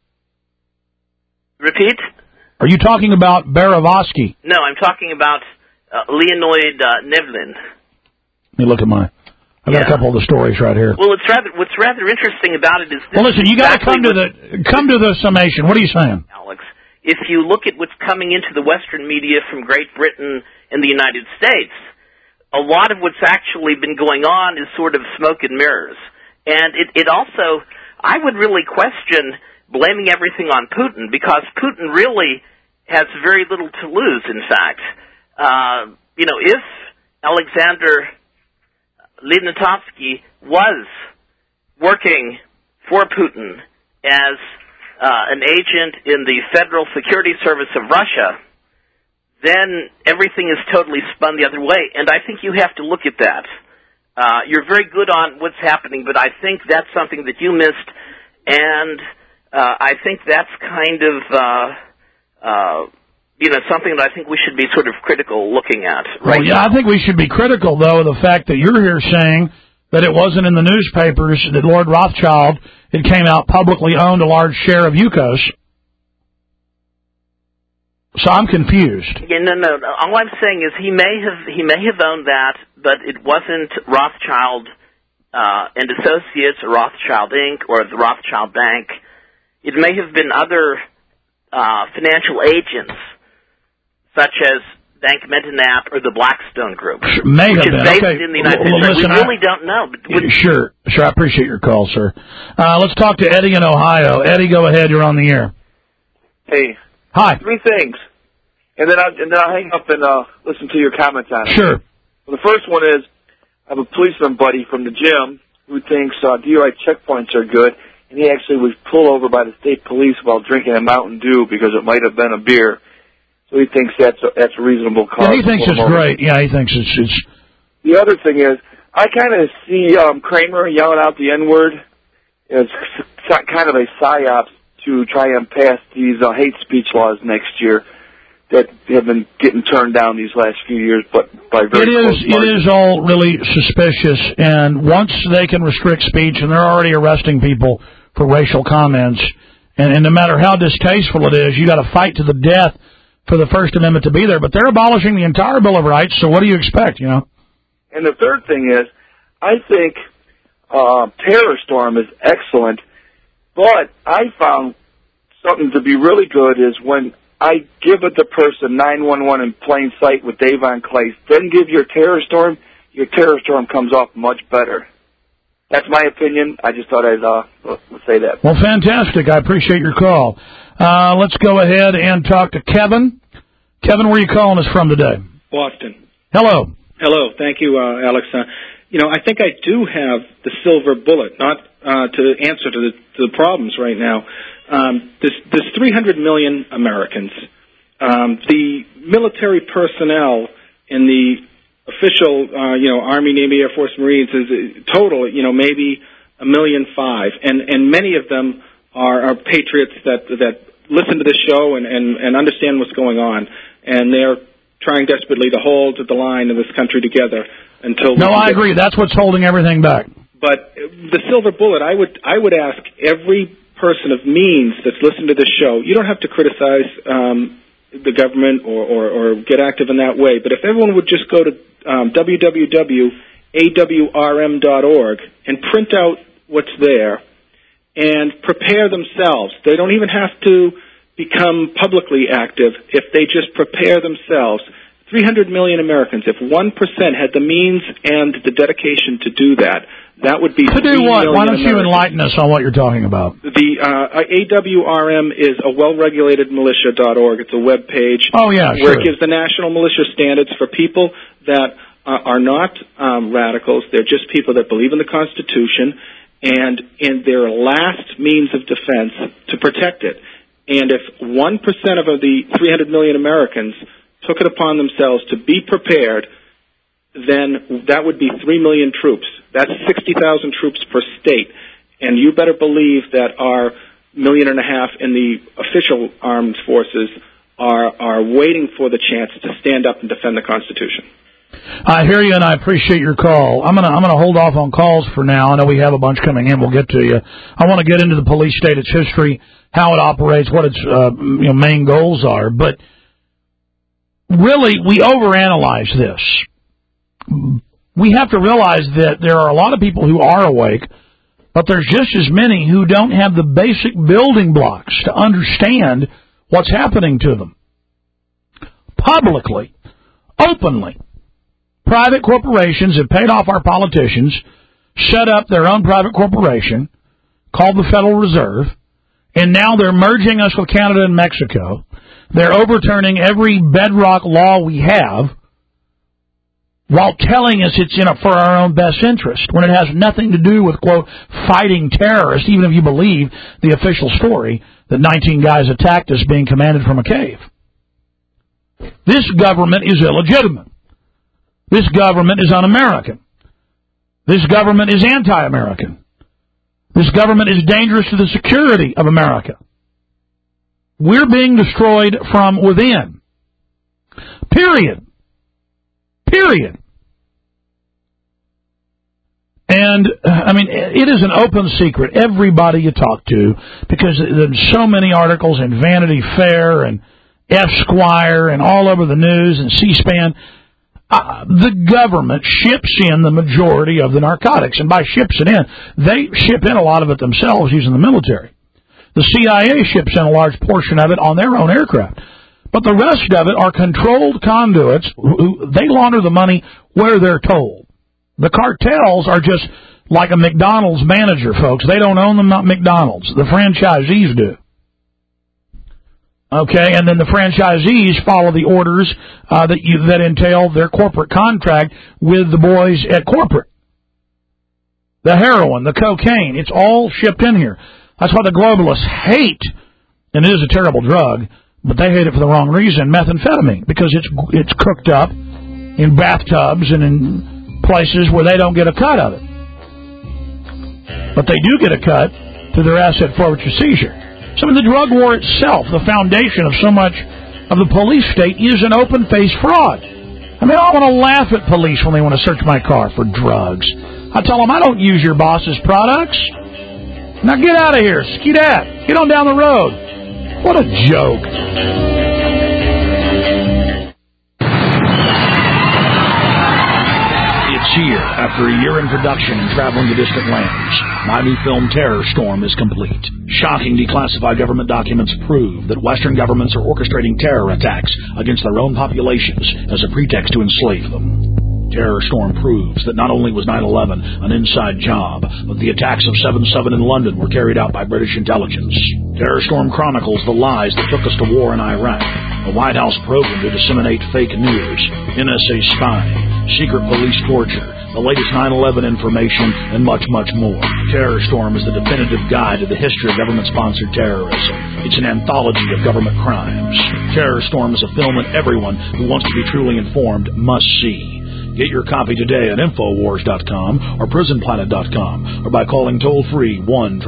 Repeat?
Are you talking about Berezovsky?
No, I'm talking about Leonid Nevlin.
Let me look at I've got a couple of the stories right here.
Well, what's rather interesting about it is this.
Well, listen, you got to come to the summation. What are you saying,
Alex? If you look at what's coming into the Western media from Great Britain and the United States, a lot of what's actually been going on is sort of smoke and mirrors. And it also, I would really question blaming everything on Putin, because Putin really has very little to lose, in fact. If Alexander Lidnatovsky was working for Putin as an agent in the Federal Security Service of Russia, then everything is totally spun the other way. And I think you have to look at that. You're very good on what's happening, but I think that's something that you missed, and I think that's kind of something that I think we should be sort of critical looking at right now.
I think we should be critical, though, of the fact that you're here saying that it wasn't in the newspapers that Lord Rothschild, it came out publicly owned a large share of Yukos. So I'm confused.
Yeah, no. All I'm saying is he may have owned that, but it wasn't Rothschild and Associates, or Rothschild Inc., or the Rothschild Bank. It may have been other financial agents, such as Bank Medinap or the Blackstone Group,
may
which
have
is
been.
based
Okay.
in the United
Well,
States.
listen,
We really don't know. But
Sure. I appreciate your call, sir. Let's talk to Eddie in Ohio. Eddie, go ahead. You're on the air.
Hey.
Hi.
3 things, and then I'll hang up and listen to your comments on it.
Sure.
Well, the first one is I have a policeman buddy from the gym who thinks DUI checkpoints are good, and he actually was pulled over by the state police while drinking a Mountain Dew because it might have been a beer. So he thinks that's a reasonable cause.
Yeah, he thinks it's great. Yeah, he thinks it's.
The other thing is, I kind of see Kramer yelling out the N-word as kind of a psyop to try and pass these hate speech laws next year that have been getting turned down these last few years, but by very close margins.
It is all really suspicious, and once they can restrict speech, and they're already arresting people for racial comments, and no matter how distasteful it is, you got to fight to the death for the First Amendment to be there. But they're abolishing the entire Bill of Rights, so what do you expect, you know?
And the third thing is, I think Terror Storm is excellent, but I found something to be really good is when I give it the person 911 in plain sight with Dave on Clay, then give your Terror Storm comes off much better. That's my opinion. I just thought I'd say that.
Well, fantastic. I appreciate your call. Let's go ahead and talk to Kevin. Kevin, where are you calling us from today?
Boston.
Hello.
Hello. Thank you, Alex. I think I do have the silver bullet, not to answer to the problems right now. There's 300 million Americans. The military personnel in the official, Army, Navy, Air Force, Marines is total, maybe 1.5 million, and many of them are patriots that listen to this show and understand what's going on, and they're trying desperately to hold the line of this country together until.
No, I agree. That's what's holding everything back.
But the silver bullet, I would ask every person of means that's listening to this show. You don't have to criticize the government or get active in that way. But if everyone would just go to www.awrm.org and print out what's there and prepare themselves. They don't even have to become publicly active if they just prepare themselves. 300 million Americans, if 1% had the means and the dedication to do that, that would be
to do what? Why don't you
Americans.
enlighten us on what you're talking about?
The AWRM is a well-regulated militia.org. It's a web page where it gives the national militia standards for people that are not radicals. They're just people that believe in the Constitution and in their last means of defense to protect it. And if 1% of the 300 million Americans took it upon themselves to be prepared, then that would be 3 million troops. That's 60,000 troops per state. And you better believe that our 1.5 million in the official armed forces are waiting for the chance to stand up and defend the Constitution.
I hear you, and I appreciate your call. I'm gonna hold off on calls for now. I know we have a bunch coming in. We'll get to you. I want to get into the police state, its history, how it operates, what its main goals are. But really, we overanalyze this. We have to realize that there are a lot of people who are awake, but there's just as many who don't have the basic building blocks to understand what's happening to them. Publicly, openly, private corporations have paid off our politicians, set up their own private corporation called the Federal Reserve, and now they're merging us with Canada and Mexico. They're overturning every bedrock law we have while telling us it's for our own best interest, when it has nothing to do with, quote, fighting terrorists, even if you believe the official story that 19 guys attacked us being commanded from a cave. This government is illegitimate. This government is un-American. This government is anti-American. This government is dangerous to the security of America. We're being destroyed from within. Period. And, it is an open secret. Everybody you talk to, because there's so many articles in Vanity Fair and Esquire and all over the news and C-SPAN, The government ships in the majority of the narcotics, and by ships it in, they ship in a lot of it themselves using the military. The CIA ships in a large portion of it on their own aircraft. But the rest of it are controlled conduits. They launder the money where they're told. The cartels are just like a McDonald's manager, folks. They don't own them, not McDonald's. The franchisees do. Okay, and then the franchisees follow the orders that entail their corporate contract with the boys at corporate. The heroin, the cocaine, it's all shipped in here. That's why the globalists hate, and it is a terrible drug, but they hate it for the wrong reason, methamphetamine, because it's cooked up in bathtubs and in places where they don't get a cut of it. But they do get a cut through their asset forfeiture seizure. So in the drug war itself, the foundation of so much of the police state is an open-faced fraud. I mean, I want to laugh at police when they want to search my car for drugs. I tell them, I don't use your boss's products. Now get out of here. Skeedat. Get on down the road. What a joke. It's here. After a year in production and traveling to distant lands, my new film Terror Storm is complete. Shocking declassified government documents prove that Western governments are orchestrating terror attacks against their own populations as a pretext to enslave them. Terror Storm proves that not only was 9/11 an inside job, but the attacks of 7/7 in London were carried out by British intelligence. Terror Storm chronicles the lies that took us to war in Iraq, a White House program to disseminate fake news, NSA spying, secret police torture, the latest 9/11 information, and much, much more. Terror Storm is the definitive guide to the history of government-sponsored terrorism. It's an anthology of government crimes. Terror Storm is a film that everyone who wants to be truly informed must see. Get your copy today at Infowars.com or PrisonPlanet.com or by calling toll-free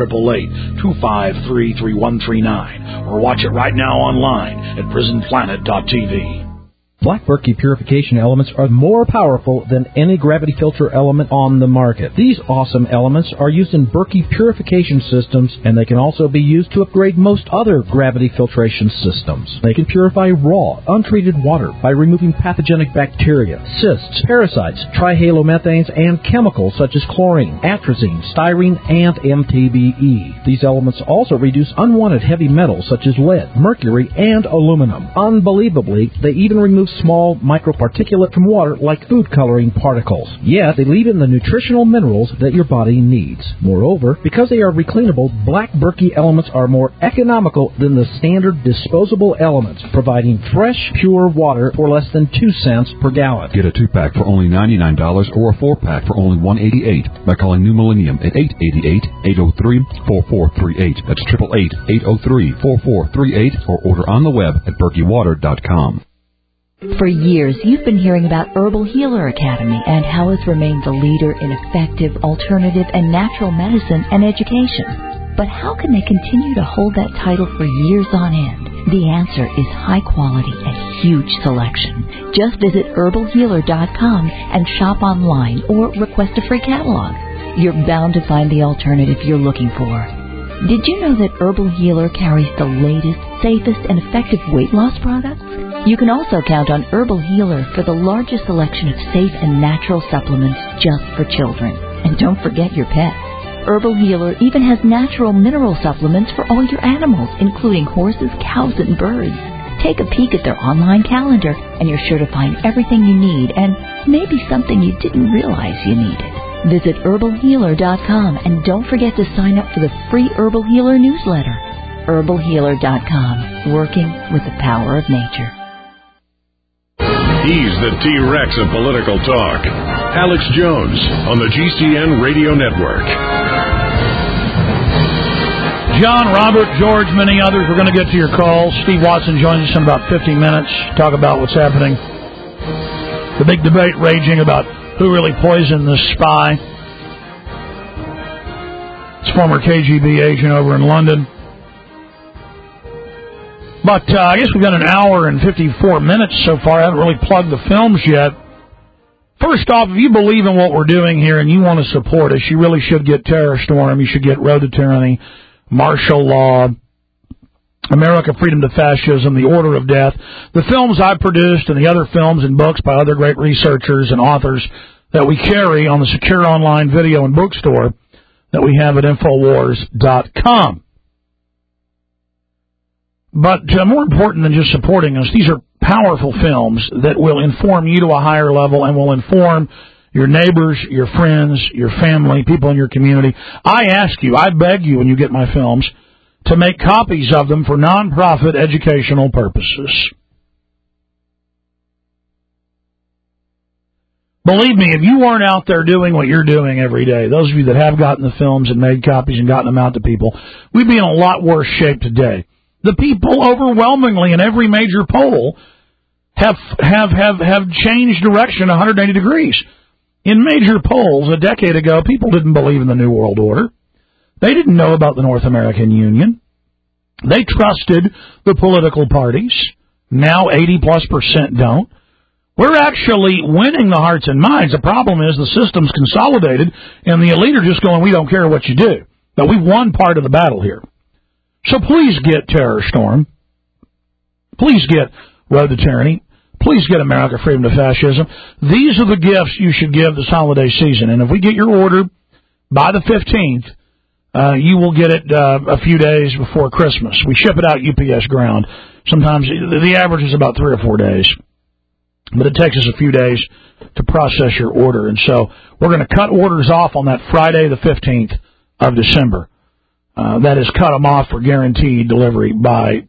1-888-253-3139 or watch it right now online at PrisonPlanet.tv.
Black Berkey purification elements are more powerful than any gravity filter element on the market. These awesome elements are used in Berkey purification systems, and they can also be used to upgrade most other gravity filtration systems. They can purify raw, untreated water by removing pathogenic bacteria, cysts, parasites, trihalomethanes, and chemicals such as chlorine, atrazine, styrene, and MTBE. These elements also reduce unwanted heavy metals such as lead, mercury, and aluminum. Unbelievably, they even remove small microparticulate from water like food coloring particles. Yet, they leave in the nutritional minerals that your body needs. Moreover, because they are recleanable, Black Berkey elements are more economical than the standard disposable elements, providing fresh, pure water for less than 2 cents per gallon.
Get a 2-pack for only $99 or a 4-pack for only $188 by calling New Millennium at 888-803-4438. That's 888-803-4438 or order on the web at berkeywater.com.
For years, you've been hearing about Herbal Healer Academy and how it's remained the leader in effective, alternative, and natural medicine and education. But how can they continue to hold that title for years on end? The answer is high quality and huge selection. Just visit herbalhealer.com and shop online or request a free catalog. You're bound to find the alternative you're looking for. Did you know that Herbal Healer carries the latest, safest, and effective weight loss products? You can also count on Herbal Healer for the largest selection of safe and natural supplements just for children. And don't forget your pets. Herbal Healer even has natural mineral supplements for all your animals, including horses, cows, and birds. Take a peek at their online calendar, and you're sure to find everything you need and maybe something you didn't realize you needed. Visit herbalhealer.com and don't forget to sign up for the free Herbal Healer newsletter. herbalhealer.com, working with the power of nature.
He's the T-Rex of political talk. Alex Jones on the GCN Radio Network.
John, Robert, George, many others. We're going to get to your calls. Steve Watson joins us in about 15 minutes to talk about what's happening. The big debate raging about who really poisoned this spy. It's former KGB agent over in London. But I guess we've got an hour and 54 minutes so far. I haven't really plugged the films yet. First off, if you believe in what we're doing here and you want to support us, you really should get Terror Storm. You should get Road to Tyranny, Martial Law, America, Freedom to Fascism, The Order of Death, the films I produced and the other films and books by other great researchers and authors that we carry on the secure online video and bookstore that we have at Infowars.com. But more important than just supporting us, these are powerful films that will inform you to a higher level and will inform your neighbors, your friends, your family, people in your community. I ask you, I beg you when you get my films, to make copies of them for nonprofit educational purposes. Believe me, if you weren't out there doing what you're doing every day, those of you that have gotten the films and made copies and gotten them out to people, we'd be in a lot worse shape today. The people overwhelmingly in every major poll have changed direction 180 degrees. In major polls a decade ago, people didn't believe in the New World Order. They didn't know about the North American Union. They trusted the political parties. Now 80+% don't. We're actually winning the hearts and minds. The problem is the system's consolidated, and the elite are just going, we don't care what you do. Now, we've won part of the battle here. So please get Terror Storm. Please get Road to Tyranny. Please get America, Freedom to Fascism. These are the gifts you should give this holiday season. And if we get your order by the 15th, you will get it a few days before Christmas. We ship it out UPS ground. Sometimes the average is about 3 or 4 days. But it takes us a few days to process your order. And so we're going to cut orders off on that Friday, the 15th of December. That is, cut them off for guaranteed delivery by,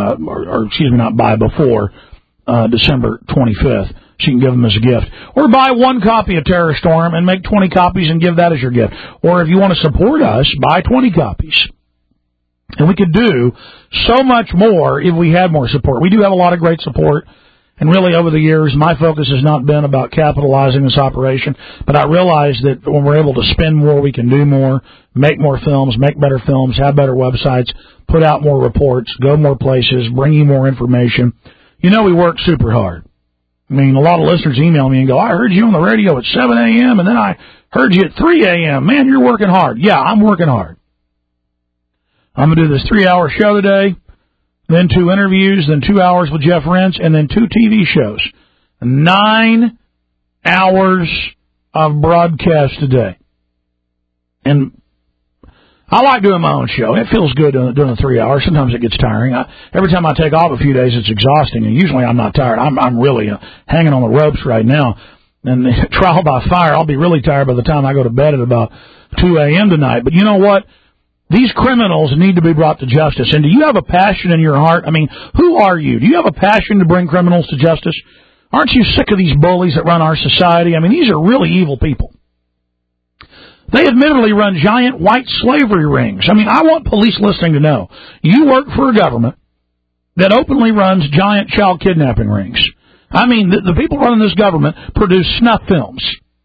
before December 25th. So you can give them as a gift. Or buy one copy of Terror Storm and make 20 copies and give that as your gift. Or if you want to support us, buy 20 copies. And we could do so much more if we had more support. We do have a lot of great support. And really, over the years, my focus has not been about capitalizing this operation, but I realize that when we're able to spend more, we can do more, make more films, make better films, have better websites, put out more reports, go more places, bring you more information. You know, we work super hard. I mean, a lot of listeners email me and go, I heard you on the radio at 7 a.m., and then I heard you at 3 a.m. Man, you're working hard. Yeah, I'm working hard. I'm going to do this 3-hour show today. Then 2 interviews, then 2 hours with Jeff Rentz, and then 2 TV shows. 9 hours of broadcast today. And I like doing my own show. It feels good doing the 3 hours. Sometimes it gets tiring. Every time I take off a few days, it's exhausting, and usually I'm not tired. I'm really hanging on the ropes right now. And trial by fire, I'll be really tired by the time I go to bed at about 2 a.m. tonight. But you know what? These criminals need to be brought to justice. And do you have a passion in your heart? I mean, who are you? Do you have a passion to bring criminals to justice? Aren't you sick of these bullies that run our society? I mean, these are really evil people. They admittedly run giant white slavery rings. I mean, I want police listening to know. You work for a government that openly runs giant child kidnapping rings. I mean, the people running this government produce snuff films.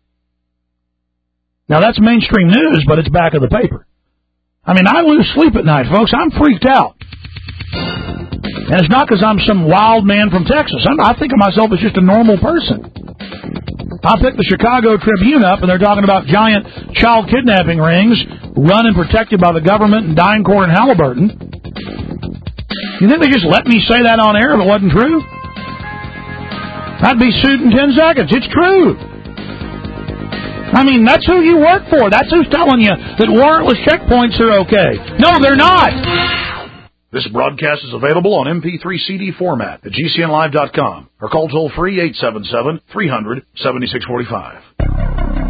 Now, that's mainstream news, but it's back of the paper. I mean, I lose sleep at night, folks. I'm freaked out. And it's not because I'm some wild man from Texas. I think of myself as just a normal person. I picked the Chicago Tribune up, and they're talking about giant child kidnapping rings run and protected by the government in DynCorp and Halliburton. You think they just let me say that on air if it wasn't true? I'd be sued in 10 seconds. It's true. I mean, that's who you work for. That's who's telling you that warrantless checkpoints are okay. No, they're not. This broadcast is available on MP3 CD format at GCNlive.com or call toll-free 877-300-7645.